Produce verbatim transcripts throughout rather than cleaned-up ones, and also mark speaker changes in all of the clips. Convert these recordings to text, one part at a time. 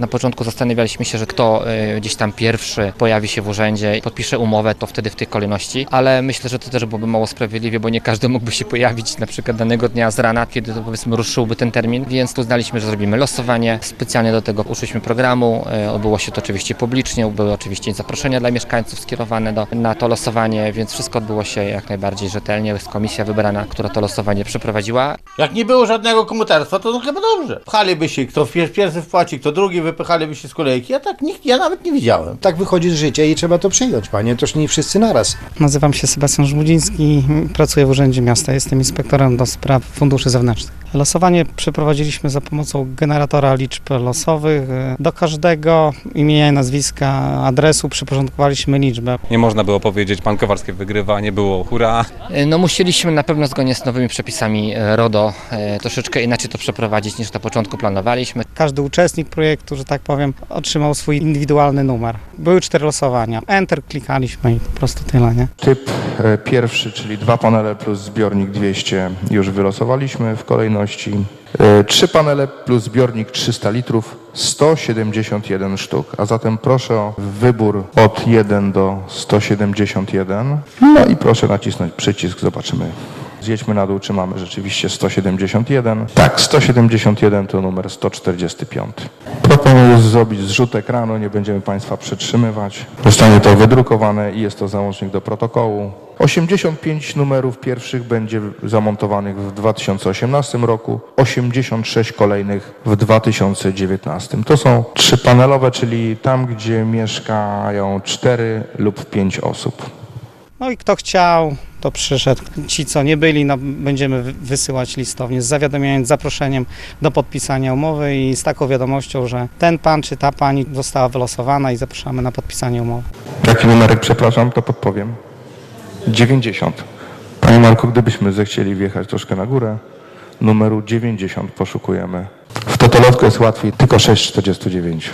Speaker 1: Na początku zastanawialiśmy się, że kto y, gdzieś tam pierwszy pojawi się w urzędzie i podpisze umowę, to wtedy w tej kolejności, ale myślę, że to też byłoby mało sprawiedliwie, bo nie każdy mógłby się pojawić na przykład danego dnia z rana, kiedy to powiedzmy ruszyłby ten termin, więc uznaliśmy, że zrobimy losowanie. Specjalnie do tego użyliśmy programu, y, odbyło się to oczywiście publicznie, były oczywiście zaproszenia dla mieszkańców skierowane do, na to losowanie, więc wszystko odbyło się jak najbardziej rzetelnie. Jest komisja wybrana, która to losowanie przeprowadziła.
Speaker 2: Jak nie było żadnego komuterstwa, to no chyba dobrze. Pchaliby się, kto pierwszy wpłaci, kto drugi, wypychaliby się z kolejki. Ja tak nikt, ja nawet nie widziałem.
Speaker 3: Tak wychodzi z życia i trzeba to przyjąć, panie, toż nie wszyscy naraz.
Speaker 4: Nazywam się Sebastian Żmudziński, pracuję w Urzędzie Miasta, jestem inspektorem do spraw funduszy zewnętrznych. Losowanie przeprowadziliśmy za pomocą generatora liczb losowych. Do każdego imienia i nazwiska, adresu przyporządkowaliśmy liczbę.
Speaker 5: Nie można było powiedzieć, pan Kowalski wygrywa, nie było hurra.
Speaker 1: No musieliśmy na pewno zgodnie z nowymi przepisami RODO e, troszeczkę inaczej to przeprowadzić niż na początku planowaliśmy.
Speaker 4: Każdy uczestnik projektu, że tak powiem, otrzymał swój indywidualny numer. Były cztery losowania. Enter klikaliśmy i po prostu tyle, nie?
Speaker 6: Typ e, pierwszy, czyli dwa panele plus zbiornik dwieście już wylosowaliśmy w kolejności. E, trzy panele plus zbiornik trzysta litrów, sto siedemdziesiąt jeden sztuk. A zatem proszę o wybór od jeden do sto siedemdziesiąt jeden. No i proszę nacisnąć przycisk, zobaczymy. Zjedźmy na dół, czy mamy rzeczywiście sto siedemdziesiąt jeden. Tak, sto siedemdziesiąt jeden to numer sto czterdzieści pięć. Proponuję zrobić zrzut ekranu, nie będziemy Państwa przetrzymywać. Zostanie to wydrukowane i jest to załącznik do protokołu. osiemdziesiąt pięć numerów pierwszych będzie zamontowanych w dwa tysiące osiemnastym roku, osiemdziesiąt sześć kolejnych w dwa tysiące dziewiętnastym. To są trzypanelowe, czyli tam, gdzie mieszkają cztery lub pięć osób.
Speaker 4: No i kto chciał, to przyszedł. Ci, co nie byli, no, będziemy wysyłać listownie z zawiadomieniem, z zaproszeniem do podpisania umowy i z taką wiadomością, że ten pan czy ta pani została wylosowana i zapraszamy na podpisanie umowy.
Speaker 6: Jaki numerek, przepraszam, to podpowiem. dziewięćdziesiąt. Panie Marku, gdybyśmy zechcieli wjechać troszkę na górę, numeru dziewięćdziesiąt poszukujemy. W totolotku jest łatwiej, tylko sześć czterdzieści dziewięć.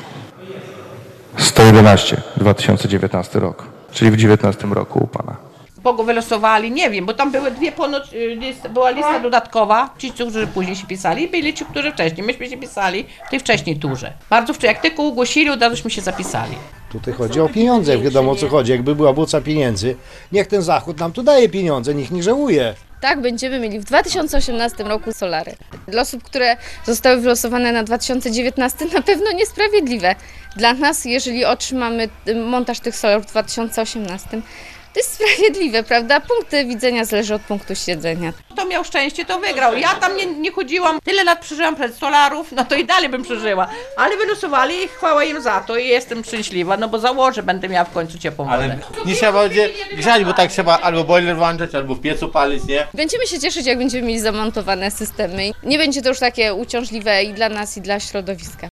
Speaker 6: sto jedenaście, dwa tysiące dziewiętnasty rok, czyli w dziewiętnastym roku u pana.
Speaker 7: Kogo wylosowali, nie wiem, bo tam były dwie ponoć, list, była lista dodatkowa, ci, którzy później się pisali i byli ci, którzy wcześniej. Myśmy się pisali w tej wcześniej turze. Bardzo wcześniej, jak tylko ogłosili, od razuśmy się zapisali.
Speaker 3: Tutaj chodzi o pieniądze, jak wiadomo o co chodzi. Jakby była buca pieniędzy, niech ten Zachód nam tu daje pieniądze, niech nie żałuje.
Speaker 8: Tak, będziemy mieli w dwa tysiące osiemnastym roku solary. Dla osób, które zostały wylosowane na dwa tysiące dziewiętnasty, na pewno niesprawiedliwe. Dla nas, jeżeli otrzymamy montaż tych solarów w dwa tysiące osiemnastym, to jest sprawiedliwe, prawda? Punkt widzenia zależy od punktu siedzenia.
Speaker 7: Kto miał szczęście, to wygrał. Ja tam nie, nie chodziłam, tyle lat przeżyłam przed solarów, no to i dalej bym przeżyła. Ale wylosowali i chwała im za to i jestem szczęśliwa, no bo założę, będę miała w końcu ciepłą wodę.
Speaker 2: Ale nie trzeba będzie grzać, bo tak trzeba albo boiler włączać, albo w piecu palić, nie?
Speaker 8: Będziemy się cieszyć, jak będziemy mieli zamontowane systemy. Nie będzie to już takie uciążliwe i dla nas, i dla środowiska.